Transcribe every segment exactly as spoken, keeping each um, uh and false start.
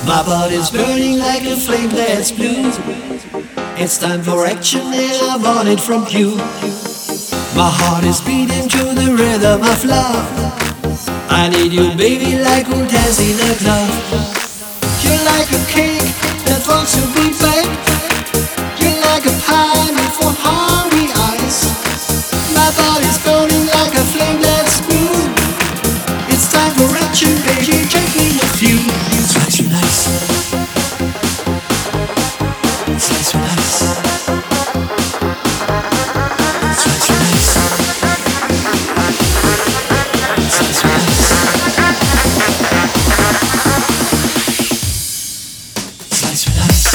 My body's burning like a flame that's blue. It's time for action and I want it from you. My heart is beating to the rhythm of love. I need you, baby, like we're dancing in a club. You're like a cake that wants to be baked. You're like a pie made for hungry eyes. My body's burning like a flame that's blue. It's time for action, baby, take me with you. Slice you nice. Slice you nice. Slice you nice. Slice you nice. Slice you nice.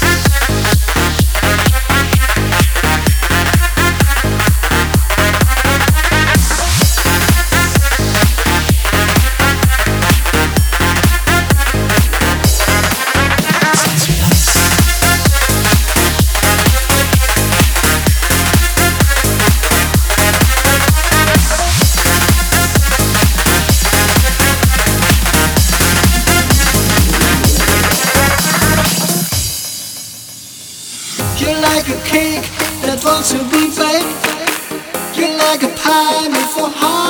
You're like a cake that wants to be baked. You're like a pie made for heart.